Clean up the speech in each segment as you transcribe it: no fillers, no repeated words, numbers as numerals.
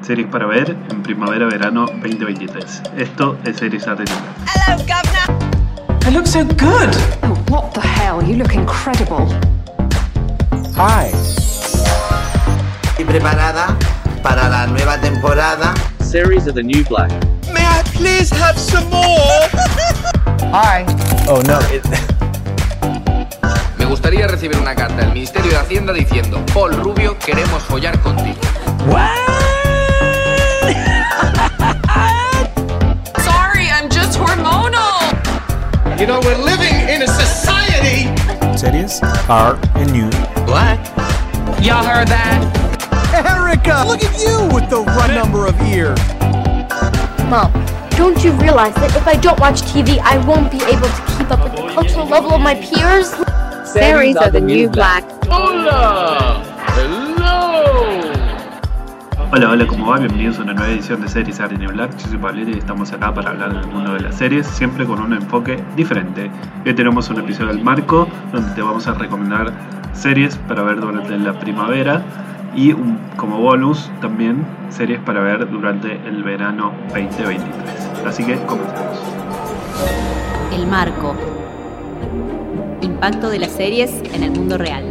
series para ver en primavera-verano 2023. Esto es Series Argentina. Hello, Governor. I look so good. Oh, what the hell? You look incredible. Hi. ¿Y preparada para la nueva temporada? Series of the New Black. May I please have some more? Hi. Oh no. Me gustaría recibir una carta del Ministerio de Hacienda diciendo: Paul Rubio, queremos follar contigo. Sorry, I'm just hormonal. You know, we're living in a society. Series are a new Black. Y'all heard that? Erica, look at you with the right number of ears. Mom, don't you realize that if I don't watch TV, I won't be able to keep up with the cultural level of my peers? Series of the New Black. Hola. Hello. Hola, ¿cómo va? Bienvenidos a una nueva edición de Series Argentina Black. Yo soy Pablito y estamos acá para hablar del mundo de las series, siempre con un enfoque diferente. Hoy tenemos un episodio del Marco, donde te vamos a recomendar series para ver durante la primavera y como bonus también series para ver durante el verano 2023. Así que comencemos. El marco. Impacto de las series en el mundo real.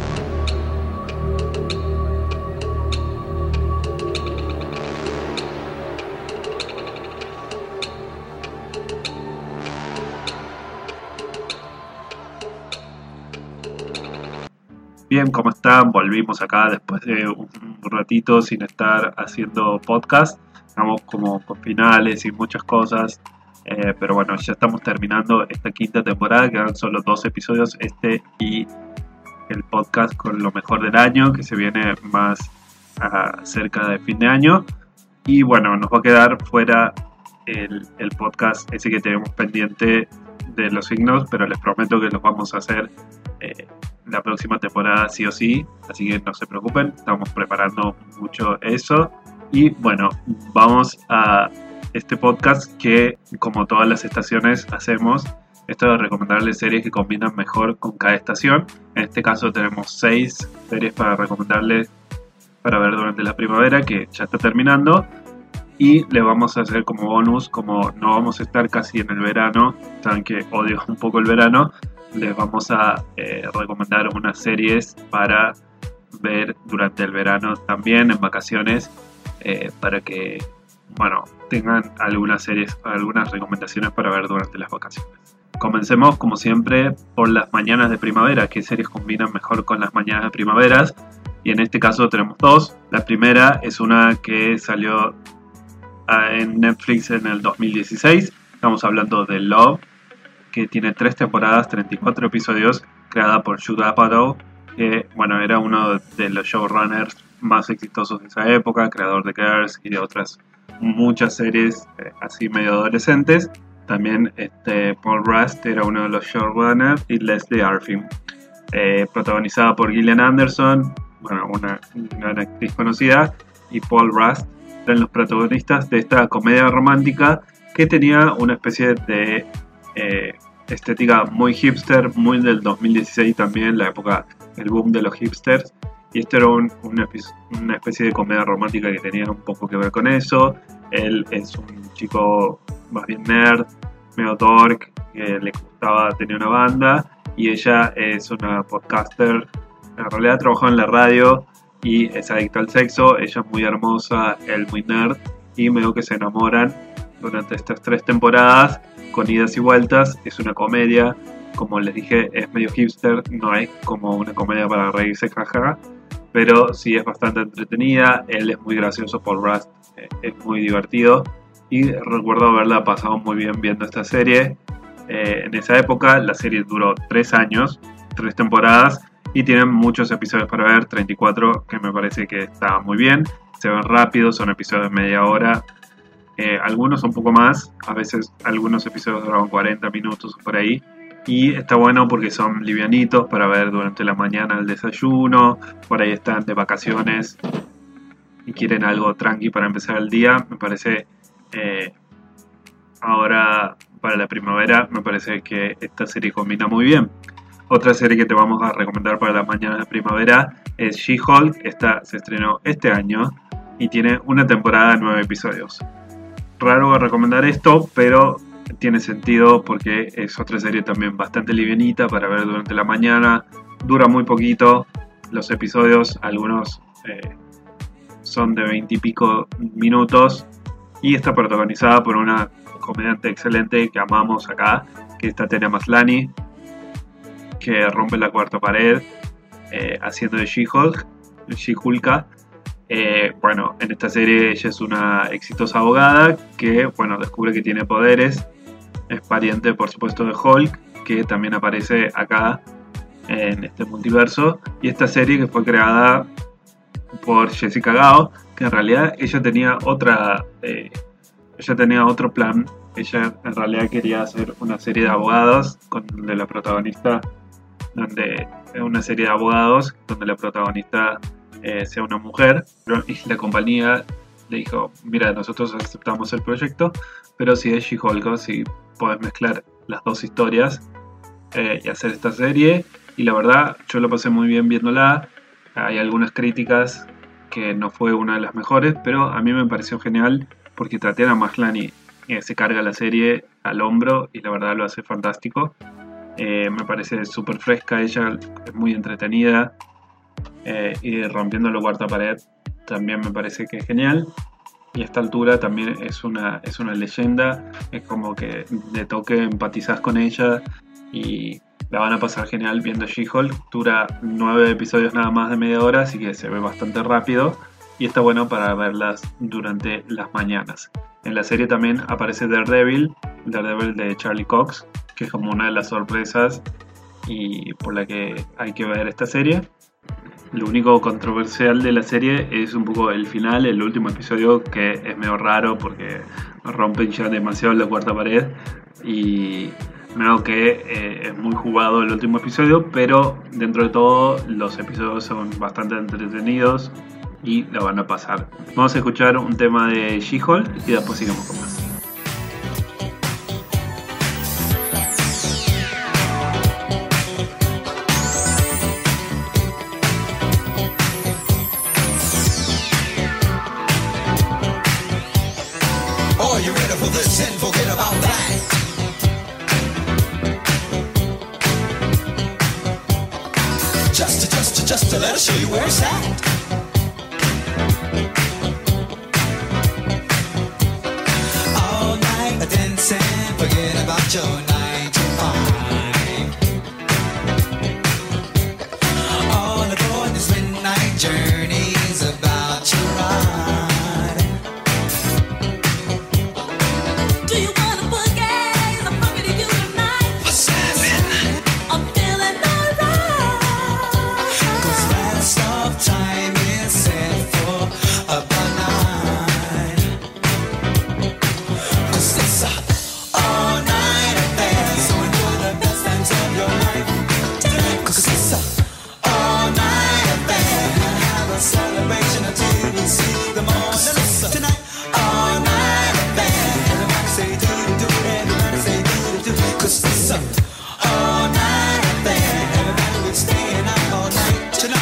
Bien, ¿cómo están? Volvimos acá después de un ratito sin estar haciendo podcast. Estamos como con finales y muchas cosas. Pero bueno, ya estamos terminando esta quinta temporada. Quedan solo 2 episodios, este y el podcast con lo mejor del año, que se viene más cerca de fin de año. Y bueno, nos va a quedar fuera el podcast ese que tenemos pendiente de los signos, pero les prometo que los vamos a hacer la próxima temporada sí o sí, así que no se preocupen, estamos preparando mucho eso. Y bueno, vamos a este podcast que, como todas las estaciones, hacemos esto de recomendarles series que combinan mejor con cada estación. En este caso tenemos 6 series para recomendarles para ver durante la primavera, que ya está terminando, y les vamos a hacer como bonus, como no vamos a estar casi en el verano, saben que odio un poco el verano, les vamos a recomendar unas series para ver durante el verano también, en vacaciones, para que, bueno, tengan algunas series, algunas recomendaciones para ver durante las vacaciones. Comencemos, como siempre, por las mañanas de primavera. ¿Qué series combinan mejor con las mañanas de primaveras? Y en este caso tenemos 2. La primera es una que salió en Netflix en el 2016. Estamos hablando de Love, que tiene 3 temporadas, 34 episodios, creada por Judd Apatow, que bueno, era uno de los showrunners más exitosos de esa época, creador de Girls y de otras muchas series así medio adolescentes. También Paul Rust era uno de los showrunners, y Leslie Arfin, protagonizada por Gillian Anderson, bueno, una gran actriz conocida, y Paul Rust eran los protagonistas de esta comedia romántica que tenía una especie de estética muy hipster, muy del 2016 también, la época, el boom de los hipsters. Y esto era una especie de comedia romántica que tenía un poco que ver con eso. Él es un chico más bien nerd, medio dork, que le gustaba tener una banda, y ella es una podcaster. En realidad trabajó en la radio y es adicta al sexo. Ella es muy hermosa, él muy nerd, y medio que se enamoran durante estas 3 temporadas con idas y vueltas. Es una comedia, como les dije, es medio hipster, no es como una comedia para reírse, jaja, pero sí es bastante entretenida. Él es muy gracioso, Paul Rust es muy divertido, y recuerdo haberla pasado muy bien viendo esta serie. En esa época la serie duró 3 años, 3 temporadas, y tienen muchos episodios para ver, 34, que me parece que está muy bien. Se ven rápido, son episodios de media hora, algunos un poco más, a veces algunos episodios duran 40 minutos o por ahí. Y está bueno porque son livianitos para ver durante la mañana al desayuno. Por ahí están de vacaciones y quieren algo tranqui para empezar el día. Me parece, ahora para la primavera, me parece que esta serie combina muy bien. Otra serie que te vamos a recomendar para las mañanas de primavera es She-Hulk. Esta se estrenó este año. y tiene una temporada de 9 episodios. Raro recomendar esto, pero tiene sentido porque es otra serie también bastante livianita para ver durante la mañana. Dura muy poquito los episodios, algunos son de 20 y pico minutos, y está protagonizada por una comediante excelente que amamos acá, que es Tatiana Maslany, que rompe la cuarta pared haciendo de She-Hulka. Bueno, en esta serie ella es una exitosa abogada que, bueno, descubre que tiene poderes. Es pariente, por supuesto, de Hulk, que también aparece acá en este multiverso. Y esta serie que fue creada por Jessica Gao, que en realidad ella tenía otro plan. Ella en realidad quería hacer una serie de abogados donde la protagonista sea una mujer, y la compañía le dijo: mira, nosotros aceptamos el proyecto, pero si es She-Hulk, si podés mezclar las dos historias y hacer esta serie. Y la verdad, yo lo pasé muy bien viéndola. Hay algunas críticas que no fue una de las mejores, pero a mí me pareció genial porque Tatiana Maslany se carga la serie al hombro y la verdad lo hace fantástico. Me parece súper fresca, ella es muy entretenida, y rompiendo la cuarta pared también me parece que es genial. Y a esta altura también es una leyenda, es como que de toque empatizás con ella y la van a pasar genial viendo She-Hulk. Dura 9 episodios nada más de media hora, así que se ve bastante rápido y está bueno para verlas durante las mañanas. En la serie también aparece Daredevil de Charlie Cox, que es como una de las sorpresas y por la que hay que ver esta serie. Lo único controversial de la serie es un poco el final, el último episodio, que es medio raro porque rompen ya demasiado la cuarta pared y medio que es muy jugado el último episodio, pero dentro de todo los episodios son bastante entretenidos y la van a pasar. Vamos a escuchar un tema de She-Hulk y después sigamos con más. Just to let us show you where it's at. All night dancing, forget about your 9 to 5. All aboard this midnight journey's about to ride. Do you wanna boogie? I'm fucking to you tonight. What's happening? I'm feeling alright. Time is set for about 9. 'Cause it's all night affair, so enjoy the best times of your life. 'Cause it's all night affair, and have a celebration until we see the morning. Tonight, all night affair, everybody say do-do-do, everybody say do-do-do. 'Cause it's all night affair, everybody will staying up all night tonight.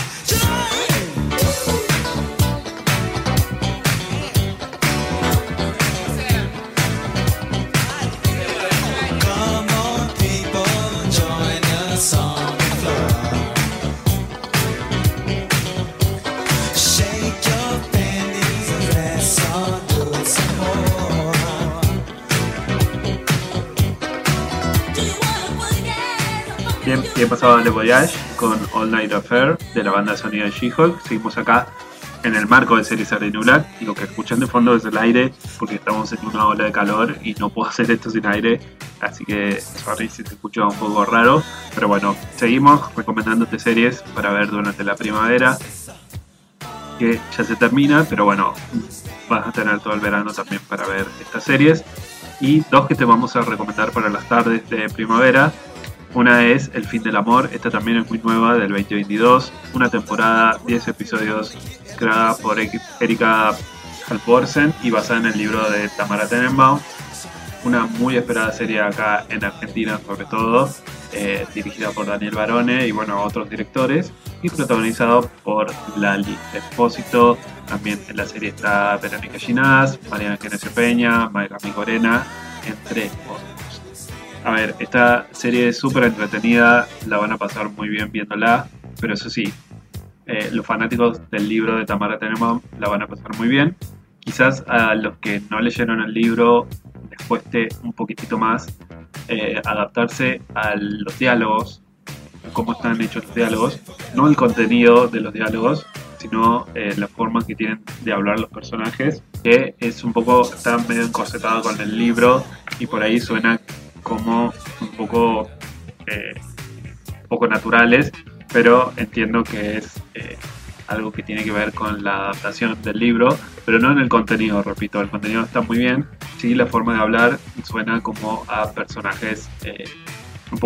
Bien pasado Le Voyage con All Night Affair de la banda sonora de She-Hulk. Seguimos acá en el marco de Series Arena Black y lo que escuchan de fondo es el aire porque estamos en una ola de calor y no puedo hacer esto sin aire, así que sorry si se escucha un poco raro, pero bueno, seguimos recomendándote series para ver durante la primavera, que ya se termina, pero bueno, vas a tener todo el verano también para ver estas series. Y dos que te vamos a recomendar para las tardes de primavera. Una es El Fin del Amor, esta también es muy nueva, del 2022, una temporada, 10 episodios, creada por Erika Halvorsen y basada en el libro de Tamara Tenenbaum. Una muy esperada serie acá en Argentina, sobre todo, dirigida por Daniel Barone y bueno, otros directores, y protagonizado por Lali Espósito, También en la serie está Verónica Ginás, Mariana Genesio Peña, Mayra Migorena, entre otros. A ver, esta serie es súper entretenida, la van a pasar muy bien viéndola, pero eso sí, los fanáticos del libro de Tamara Tenenbaum la van a pasar muy bien. Quizás a los que no leyeron el libro les cueste un poquitito más adaptarse a los diálogos, cómo están hechos los diálogos, no el contenido de los diálogos, sino la forma que tienen de hablar los personajes, que es un poco, está medio encorsetado con el libro y por ahí suena como un poco naturales, pero entiendo que es algo que tiene que ver con la adaptación del libro, pero no en el contenido, repito, el contenido está muy bien, sí, la forma de hablar suena como a personajes es un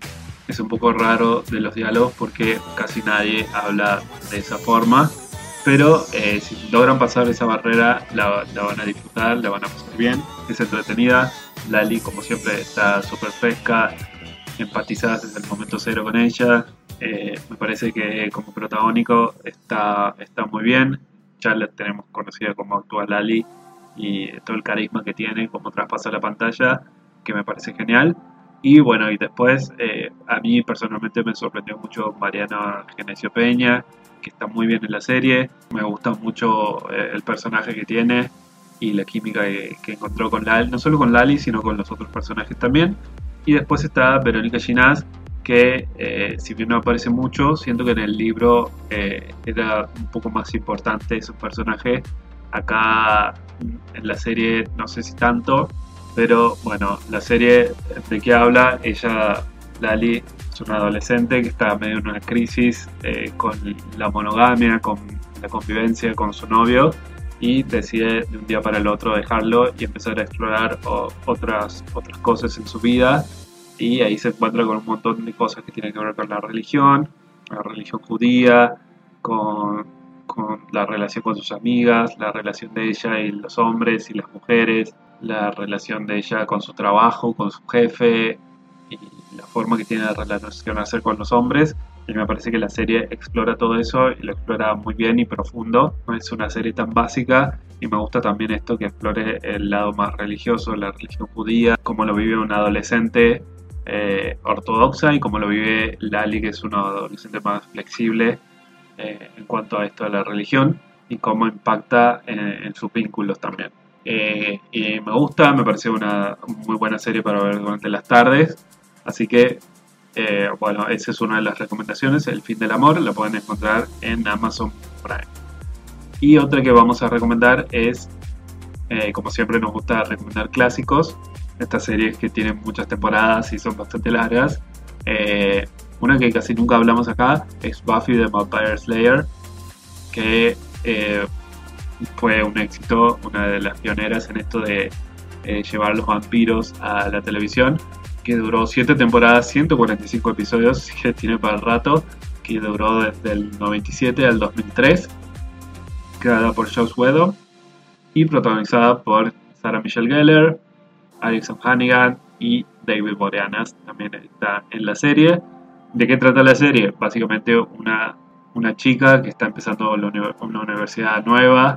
poco raro de los diálogos porque casi nadie habla de esa forma, pero si logran pasar esa barrera la van a disfrutar, la van a pasar bien, es entretenida. Lali, como siempre, está súper fresca, empatizás desde el momento cero con ella. Me parece que como protagónico está muy bien. Ya la tenemos conocida como actúa Lali y todo el carisma que tiene, como traspasa la pantalla, que me parece genial. Y bueno, y después a mí personalmente me sorprendió mucho Mariana Genesio Peña, que está muy bien en la serie. Me gusta mucho el personaje que tiene y la química que encontró con Lali, no solo con Lali, sino con los otros personajes también. Y después está Verónica Ginás, que si bien no aparece mucho, siento que en el libro era un poco más importante su personaje. Acá en la serie no sé si tanto, pero bueno, la serie de qué habla, Lali es una adolescente que está medio en una crisis con la monogamia, con la convivencia con su novio, y decide de un día para el otro dejarlo y empezar a explorar otras cosas en su vida. Y ahí se encuentra con un montón de cosas que tienen que ver con la religión judía, con la relación con sus amigas, la relación de ella y los hombres y las mujeres, la relación de ella con su trabajo, con su jefe y la forma que tiene de relacionarse con los hombres. Y me parece que la serie explora todo eso y lo explora muy bien y profundo. No es una serie tan básica y me gusta también esto que explore el lado más religioso, la religión judía, cómo lo vive una adolescente ortodoxa y cómo lo vive Lali, que es una adolescente más flexible en cuanto a esto de la religión y cómo impacta en sus vínculos también. Y me parece una muy buena serie para ver durante las tardes, así que bueno, esa es una de las recomendaciones, El fin del amor, la pueden encontrar en Amazon Prime. Y otra que vamos a recomendar es, como siempre nos gusta recomendar clásicos, estas series que tienen muchas temporadas y son bastante largas. Una que casi nunca hablamos acá es Buffy the Vampire Slayer, que fue un éxito, una de las pioneras en esto de llevar los vampiros a la televisión, que duró 7 temporadas, 145 episodios, que tiene para el rato, que duró desde el 97 al 2003, creada por Joss Whedon y protagonizada por Sarah Michelle Gellar, Alison Hannigan y David Boreanaz también está en la serie. ¿De qué trata la serie? Básicamente una chica que está empezando una universidad nueva,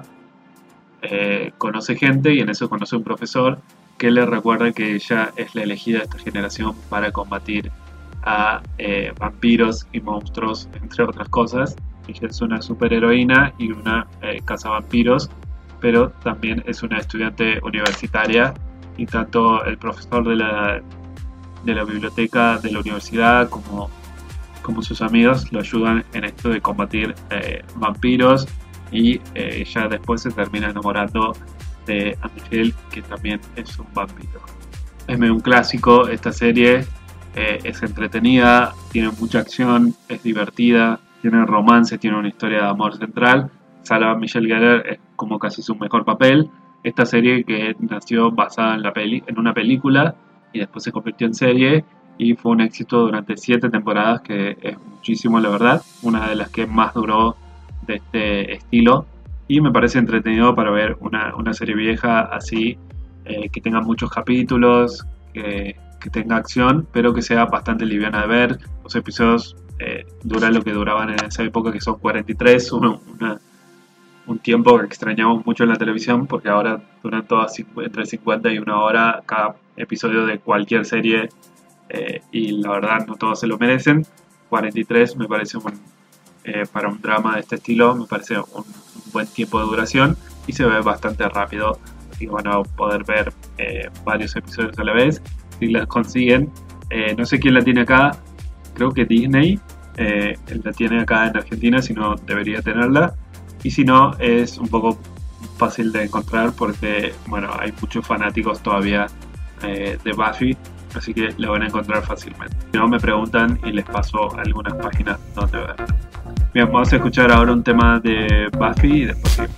conoce gente y en eso conoce un profesor que le recuerda que ella es la elegida de esta generación para combatir a vampiros y monstruos, entre otras cosas. Ella es una superheroína y una cazavampiros, pero también es una estudiante universitaria y tanto el profesor de la biblioteca de la universidad como sus amigos lo ayudan en esto de combatir vampiros y ella después se termina enamorando de Angel, que también es un vampiro. Es medio un clásico esta serie, es entretenida, tiene mucha acción, es divertida, tiene romance, tiene una historia de amor central. Sarah Michelle Gellar es como casi su mejor papel. Esta serie que nació basada en una película y después se convirtió en serie y fue un éxito durante 7 temporadas, que es muchísimo la verdad, una de las que más duró de este estilo, y me parece entretenido para ver una serie vieja así, que tenga muchos capítulos, que tenga acción, pero que sea bastante liviana de ver. Los episodios duran lo que duraban en esa época, que son 43, un tiempo que extrañamos mucho en la televisión, porque ahora duran todas entre 50 y 1 hora cada episodio de cualquier serie, y la verdad no todos se lo merecen. 43 me parece para un drama de este estilo, me parece un buen tiempo de duración y se ve bastante rápido, así que van a poder ver varios episodios a la vez si las consiguen. No sé quién la tiene acá, creo que Disney la tiene acá en Argentina, si no debería tenerla, y si no es un poco fácil de encontrar porque bueno, hay muchos fanáticos todavía de Buffy, así que la van a encontrar fácilmente. Si no, me preguntan y les paso algunas páginas donde ver. Bien, vamos a escuchar ahora un tema de Buffy y después sí.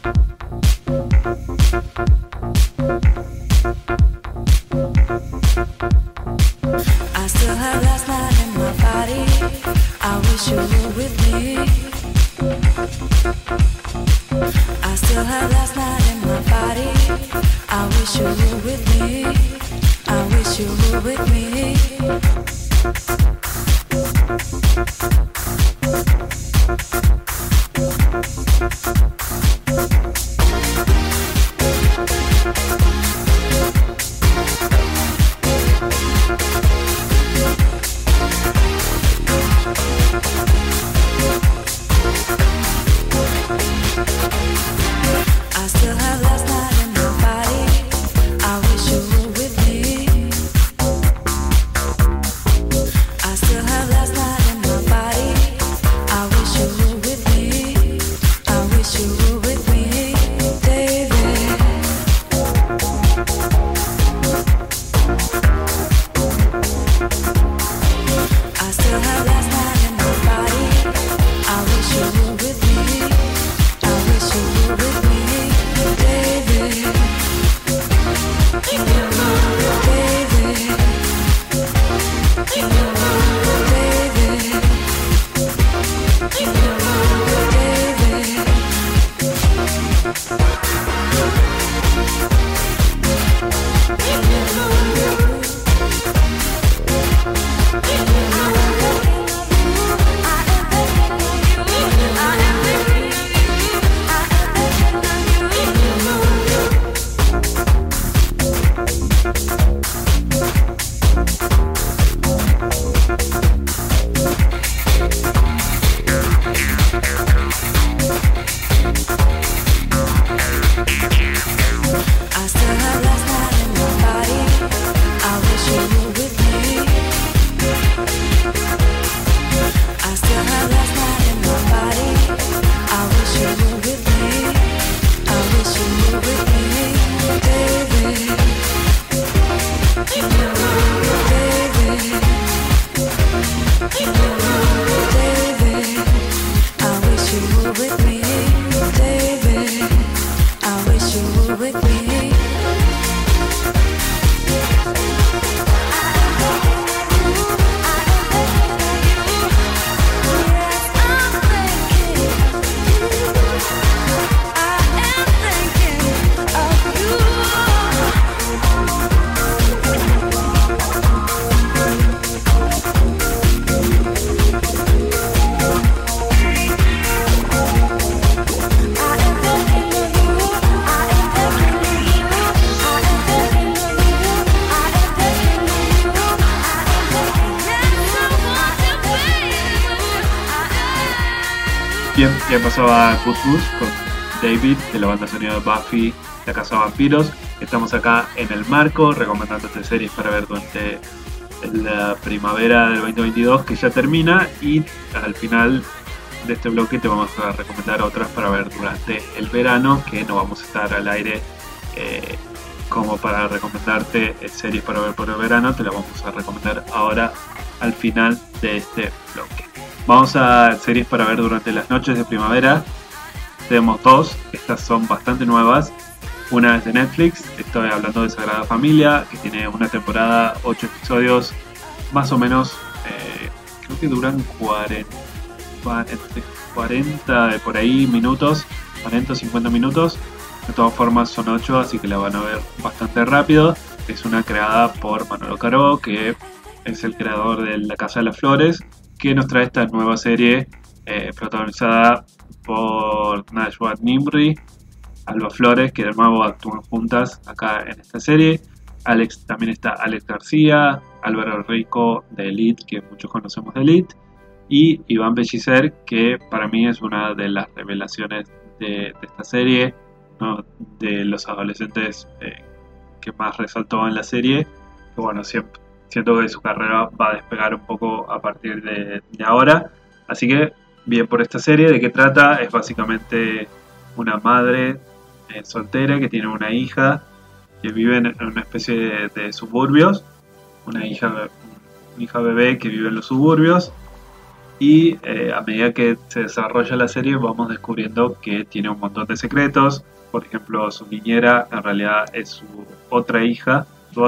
I still have last night in my body. I wish you were with me. I still have last night in my body. I wish you were with me. I wish you were with me. Bien, ya pasaba Good Goose con David de la banda sonora de Buffy, La Casa de Vampiros. Estamos acá en El Marco recomendándote series para ver durante la primavera del 2022 que ya termina, y al final de este bloque te vamos a recomendar otras para ver durante el verano, que no vamos a estar al aire como para recomendarte series para ver por el verano. Te las vamos a recomendar ahora al final de este bloque. Vamos a series para ver durante las noches de primavera. Tenemos dos, estas son bastante nuevas. Una es de Netflix, estoy hablando de Sagrada Familia, que tiene una temporada, 8 episodios, más o menos, creo que duran 40 de por ahí minutos, 40 o 50 minutos. De todas formas son 8, así que la van a ver bastante rápido. Es una creada por Manolo Caro, que es el creador de La Casa de las Flores, que nos trae esta nueva serie protagonizada por Najwa Nimri, Alba Flores, que de nuevo actúan juntas acá en esta serie. También está Alex García, Álvaro Rico de Elite, que muchos conocemos de Elite, y Iván Bellicer, que para mí es una de las revelaciones de esta serie, ¿no? De los adolescentes que más resaltó en la serie, que bueno, siento que su carrera va a despegar un poco a partir de ahora. Así que bien por esta serie. ¿De qué trata? Es básicamente una madre soltera que tiene una hija que vive en una especie de suburbios, una hija bebé que vive en los suburbios, y a medida que se desarrolla la serie vamos descubriendo que tiene un montón de secretos. Por ejemplo, su niñera en realidad es su otra hija,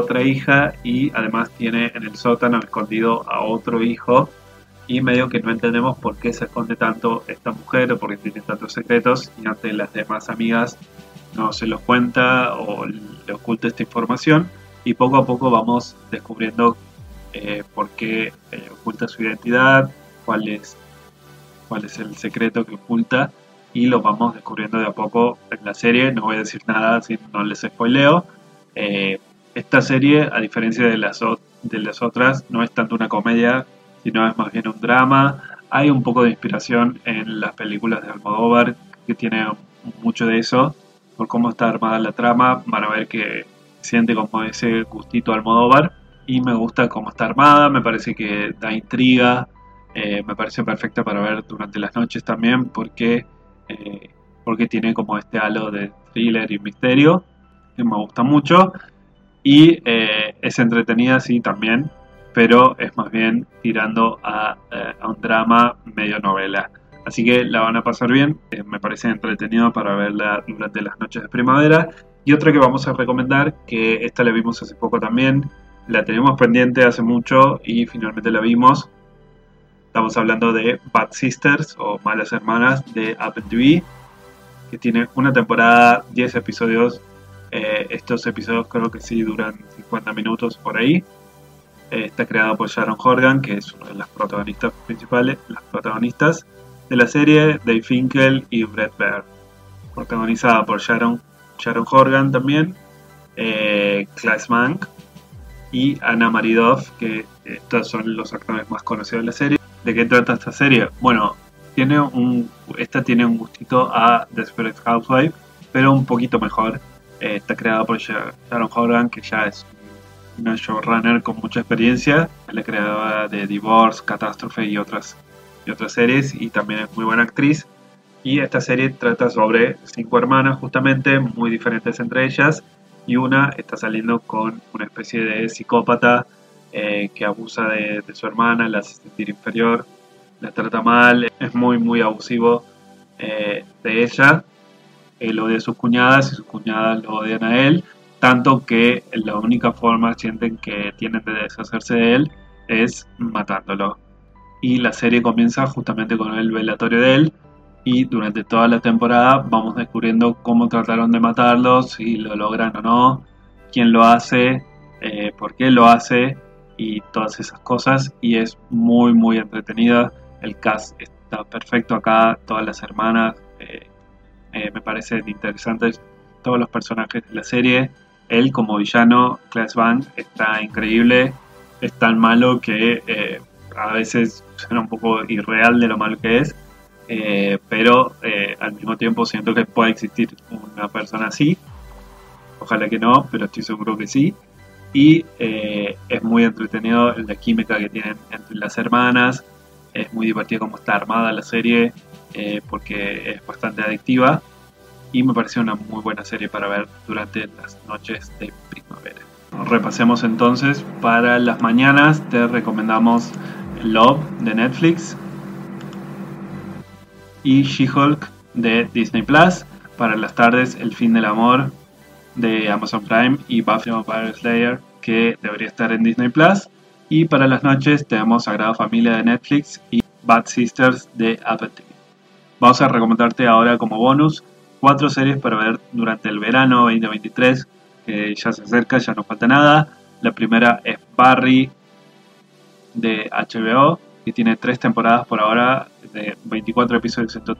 y además tiene en el sótano escondido a otro hijo, y medio que no entendemos por qué se esconde tanto esta mujer o por qué tiene tantos secretos, y ante las demás amigas no se los cuenta o le oculta esta información, y poco a poco vamos descubriendo por qué oculta su identidad, cuál es el secreto que oculta, y lo vamos descubriendo de a poco en la serie. No voy a decir nada si no les spoileo. Esta serie, a diferencia de las otras, no es tanto una comedia, sino es más bien un drama. Hay un poco de inspiración en las películas de Almodóvar, que tiene mucho de eso. Por cómo está armada la trama, van a ver que siente como ese gustito Almodóvar, y me gusta cómo está armada, me parece que da intriga, me parece perfecta para ver durante las noches también, porque tiene como este halo de thriller y misterio, que me gusta mucho, y es entretenida, sí, también, pero es más bien tirando a un drama medio novela. Así que la van a pasar bien, me parece entretenido para verla durante las noches de primavera. Y otra que vamos a recomendar, que esta la vimos hace poco también, la tenemos pendiente hace mucho y finalmente la vimos. Estamos hablando de Bad Sisters o Malas Hermanas de Apple TV, que tiene una temporada, 10 episodios. Estos episodios creo que sí duran 50 minutos por ahí. Está creado por Sharon Horgan, que es una de las protagonistas principales, las protagonistas de la serie, Dave Finkel y Brett Baer. Protagonizada por Sharon Horgan también, Claes Mank y Anna Maridov, que estos son los actores más conocidos de la serie. ¿De qué trata esta serie? Bueno, esta tiene un gustito a Desperate Housewives, pero un poquito mejor. Está creada por Sharon Horgan, que ya es una showrunner con mucha experiencia, es la creadora de Divorce, Catástrofe y otras series, y también es muy buena actriz. Y esta serie trata sobre 5 hermanas, justamente, muy diferentes entre ellas, y una está saliendo con una especie de psicópata que abusa de su hermana, la hace sentir inferior, la trata mal, es muy muy abusivo de ella. Él odia a sus cuñadas y sus cuñadas lo odian a él, tanto que la única forma sienten que tienen de deshacerse de él es matándolo. Y la serie comienza justamente con el velatorio de él, y durante toda la temporada vamos descubriendo cómo trataron de matarlo, si lo logran o no, quién lo hace, por qué lo hace y todas esas cosas, y es muy muy entretenida. El cast está perfecto acá, todas las hermanas me parecen interesantes, todos los personajes de la serie. Él como villano, Claes Bang, está increíble, es tan malo que a veces suena un poco irreal de lo malo que es, pero al mismo tiempo siento que puede existir una persona así. Ojalá que no, pero estoy seguro que sí. Y es muy entretenido la química que tienen entre las hermanas. Es muy divertido cómo está armada la serie, porque es bastante adictiva, y me pareció una muy buena serie para ver durante las noches de primavera. Repasemos entonces. Para las mañanas te recomendamos Love de Netflix y She-Hulk de Disney Plus. Para las tardes, El fin del amor de Amazon Prime y Buffy the Vampire Slayer, que debería estar en Disney Plus. Y para las noches tenemos Sagrada Familia de Netflix y Bad Sisters de Apple TV. Vamos a recomendarte ahora como bonus 4 series para ver durante el verano 2023, que ya se acerca, ya no falta nada. La primera es Barry de HBO, que tiene 3 temporadas por ahora, de 24 episodios en total.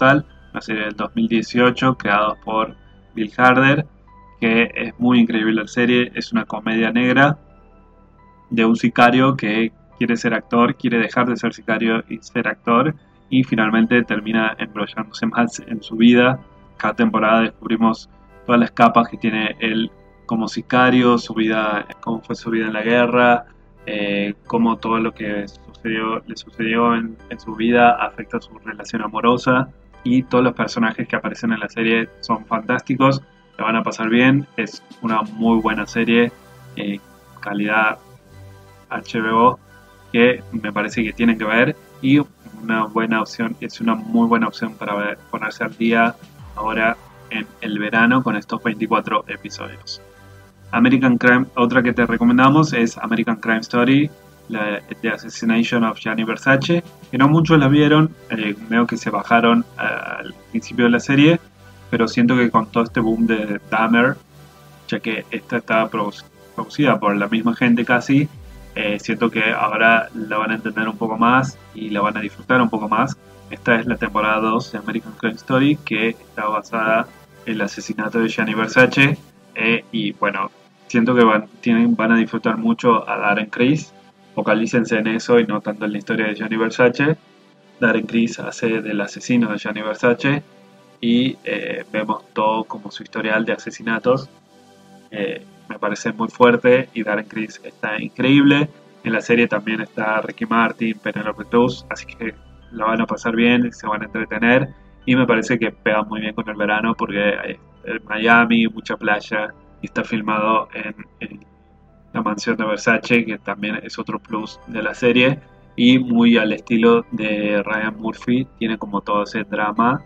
una serie del 2018 creada por Bill Hader, que es muy increíble la serie. Es una comedia negra de un sicario que quiere ser actor, quiere dejar de ser sicario y ser actor, y finalmente termina embrollándose más en su vida. Cada temporada descubrimos todas las capas que tiene él como sicario, su vida, cómo fue su vida en la guerra, cómo todo lo que le sucedió en su vida afecta su relación amorosa, y todos los personajes que aparecen en la serie son fantásticos. La van a pasar bien, es una muy buena serie, calidad HBO, que me parece que tienen que ver, y una buena opción, es una muy buena opción para ponerse al día ahora en el verano con estos 24 episodios. American Crime, otra que te recomendamos es American Crime Story, The Assassination of Gianni Versace, que no muchos la vieron, veo que se bajaron al principio de la serie, pero siento que con todo este boom de Dahmer, ya que esta está producida por la misma gente casi, siento que ahora la van a entender un poco más y la van a disfrutar un poco más. Esta es la temporada 2 de American Crime Story, que está basada en el asesinato de Gianni Versace, y bueno, siento que van a disfrutar mucho a Darren Criss. Focalícense en eso y no tanto en la historia de Gianni Versace. Darren Criss hace del asesino de Gianni Versace, y vemos todo como su historial de asesinatos. Me parece muy fuerte, y Darren Criss está increíble. En la serie también está Ricky Martin, Penelope Cruz, así que la van a pasar bien, se van a entretener, y me parece que pega muy bien con el verano porque hay Miami, mucha playa, y está filmado en la mansión de Versace, que también es otro plus de la serie, y muy al estilo de Ryan Murphy, tiene como todo ese drama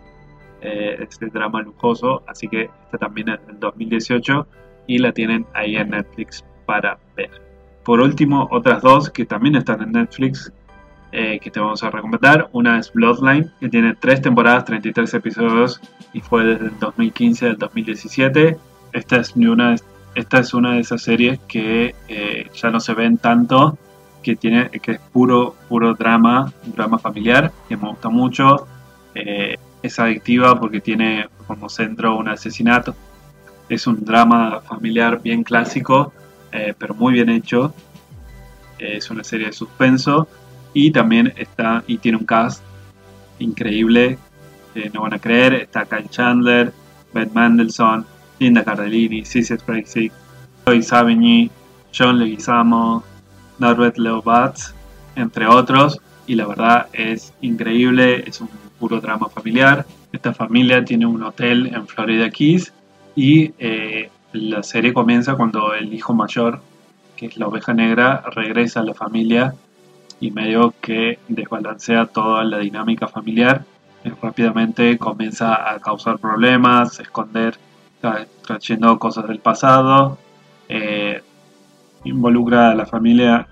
lujoso, así que esta también es del 2018 y la tienen ahí en Netflix para ver. Por último, otras dos que también están en Netflix, que te vamos a recomendar. Una es Bloodline, que tiene 3 temporadas, 33 episodios, y fue desde el 2015 al 2017. Esta es una de esas series que ya no se ven tanto, que es puro drama familiar, que me gusta mucho. Es adictiva porque tiene como centro un asesinato. Es un drama familiar bien clásico, pero muy bien hecho. Es una serie de suspenso, y también tiene un cast increíble, no van a creer. Está Kyle Chandler, Beth Mendelssohn, Linda Cardellini, Sissy Spacek, Zoe Savigny, John Leguizamo, Norbert Leobatz, entre otros, y la verdad es increíble. Es un puro drama familiar. Esta familia tiene un hotel en Florida Keys, y la serie comienza cuando el hijo mayor, que es la oveja negra, regresa a la familia y medio que desbalancea toda la dinámica familiar. Rápidamente comienza a causar problemas, esconder, trayendo cosas del pasado, involucra a la familia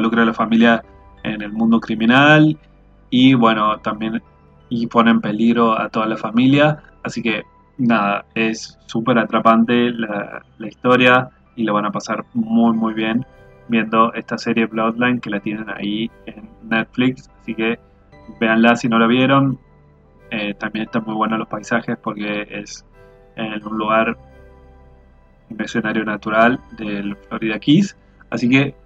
en el mundo criminal, y bueno, también pone en peligro a toda la familia. Así que nada, es súper atrapante la historia, y lo van a pasar muy bien viendo esta serie Bloodline, que la tienen ahí en Netflix, así que véanla si no la vieron. También están muy buenos los paisajes porque es en un lugar, un escenario natural del Florida Keys, así que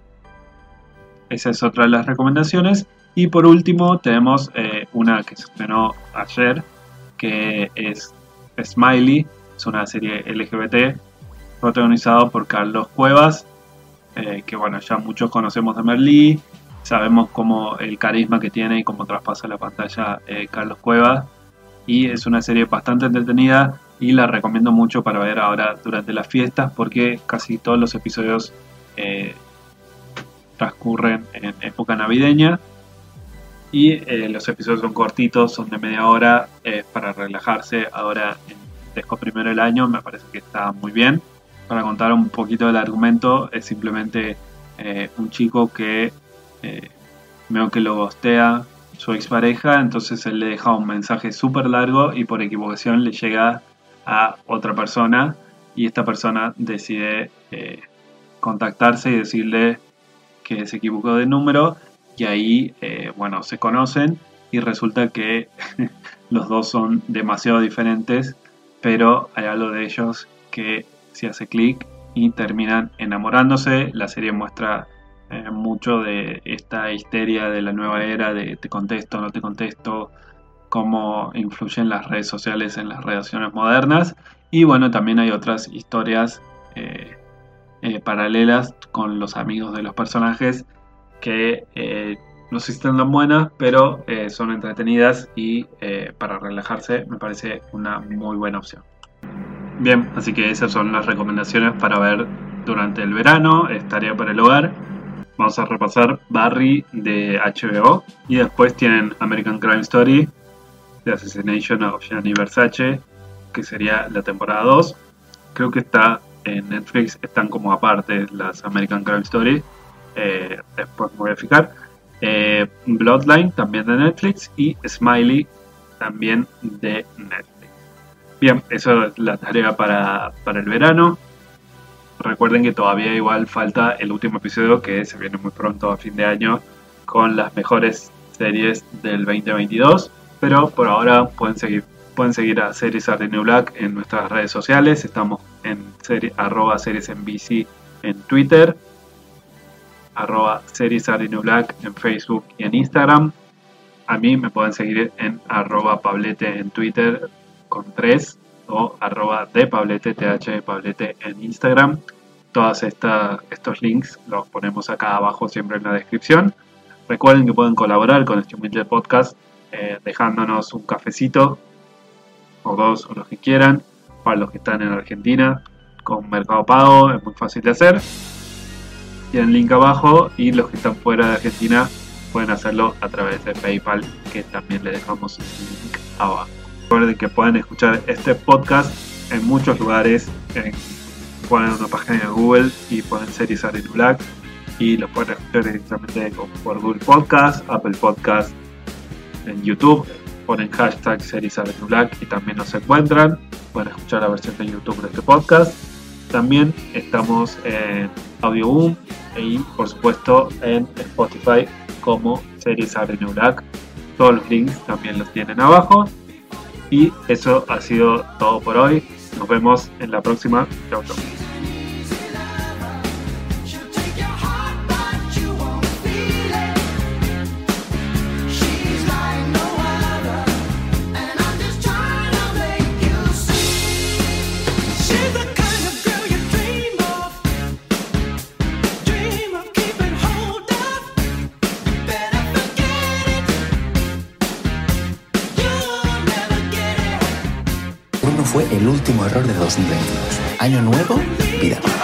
esa es otra de las recomendaciones. Y por último tenemos una que se estrenó ayer, que es Smiley. Es una serie LGBT protagonizada por Carlos Cuevas, que bueno, ya muchos conocemos de Merlí, sabemos cómo el carisma que tiene y cómo traspasa la pantalla Carlos Cuevas, y es una serie bastante entretenida y la recomiendo mucho para ver ahora durante las fiestas, porque casi todos los episodios transcurren en época navideña, y los episodios son cortitos, son de media hora, para relajarse ahora en Desco Primero del Año. Me parece que está muy bien. Para contar un poquito del argumento, es simplemente un chico que veo que lo gostea su expareja, entonces él le deja un mensaje súper largo y por equivocación le llega a otra persona, y esta persona decide contactarse y decirle que se equivocó de número, y ahí bueno, se conocen, y resulta que los dos son demasiado diferentes, pero hay algo de ellos que se hace clic y terminan enamorándose. La serie muestra mucho de esta histeria de la nueva era, de te contesto, no te contesto, cómo influyen las redes sociales en las relaciones modernas. Y bueno, también hay otras historias paralelas con los amigos de los personajes que no sé si están tan buenas, pero son entretenidas y para relajarse me parece una muy buena opción. Bien, así que esas son las recomendaciones para ver durante el verano. Tarea para el hogar. Vamos a repasar Barry de HBO y después tienen American Crime Story, The Assassination of Gianni Versace, que sería la temporada 2. Creo que está en Netflix, están como aparte las American Crime Story. Después me voy a fijar. Bloodline también de Netflix y Smiley también de Netflix. Bien, eso es la tarea para el verano. Recuerden que todavía igual falta el último episodio que se viene muy pronto a fin de año con las mejores series del 2022, pero por ahora pueden seguir a Series Are the New Black en nuestras redes sociales. Estamos en @seriesnbc en Twitter, @Series Are the New Black en Facebook y en Instagram. A mí me pueden seguir en @Pablete en Twitter con 3 o @depablete, THPablete en Instagram. Todos estos links los ponemos acá abajo siempre en la descripción. Recuerden que pueden colaborar con este humilde podcast dejándonos un cafecito o dos o los que quieran. Para los que están en Argentina con Mercado Pago es muy fácil de hacer. Tienen link abajo, y los que están fuera de Argentina pueden hacerlo a través de PayPal, que también le dejamos el link abajo. Recuerden que pueden escuchar este podcast en muchos lugares. Ponen una página de Google y ponen Series Are the New Black y los pueden escuchar directamente por Google Podcast, Apple Podcast, en YouTube. Ponen hashtag Series Are the New Black y también nos encuentran. Pueden escuchar la versión de YouTube de este podcast. También estamos en Audioboom y por supuesto en Spotify como Series Are the New Black. Todos los links también los tienen abajo. Y eso ha sido todo por hoy. Nos vemos en la próxima. Chau, chau. Fue el último error de 2022. Año nuevo, vida nueva.